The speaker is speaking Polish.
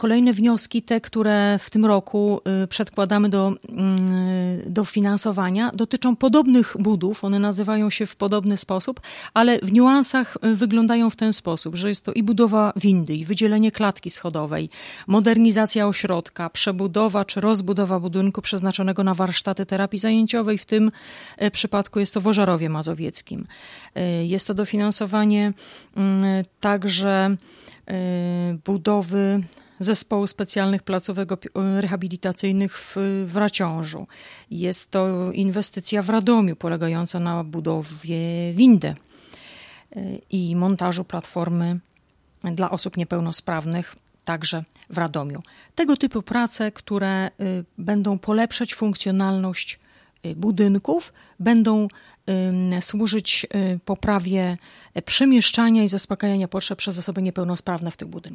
Kolejne wnioski, te, które w tym roku przedkładamy do finansowania, dotyczą podobnych budów. One nazywają się w podobny sposób, ale w niuansach wyglądają w ten sposób, że jest to i budowa windy, i wydzielenie klatki schodowej, modernizacja ośrodka, przebudowa czy rozbudowa budynku przeznaczonego na warsztaty terapii zajęciowej. W tym przypadku jest to w Ożarowie Mazowieckim. Jest to dofinansowanie także budowy zespołu specjalnych placówek rehabilitacyjnych w Raciążu. Jest to inwestycja w Radomiu polegająca na budowie windy i montażu platformy dla osób niepełnosprawnych także w Radomiu. Tego typu prace, które będą polepszać funkcjonalność budynków, będą służyć poprawie przemieszczania i zaspokajania potrzeb przez osoby niepełnosprawne w tych budynkach.